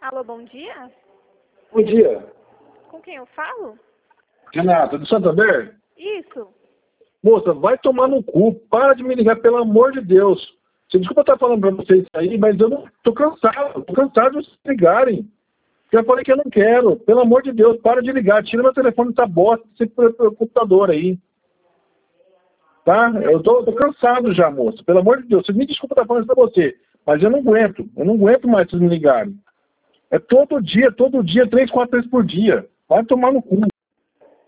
Alô, bom dia? Bom dia. Com quem eu falo? Renata, do Santander? Isso. Moça, vai tomar no cu. Para de me ligar, pelo amor de Deus. Você desculpa estar falando pra vocês isso aí, mas eu não tô cansado. Tô cansado de vocês ligarem. Já falei que eu não quero. Pelo amor de Deus, para de ligar. Tira meu telefone dessa bosta desse computador aí. Tá? Eu tô cansado já, moça. Pelo amor de Deus. Você me desculpa estar falando isso pra você. Mas eu não aguento. Eu não aguento mais vocês me ligarem. É todo dia, 3, 4 vezes por dia. Vai tomar no cu.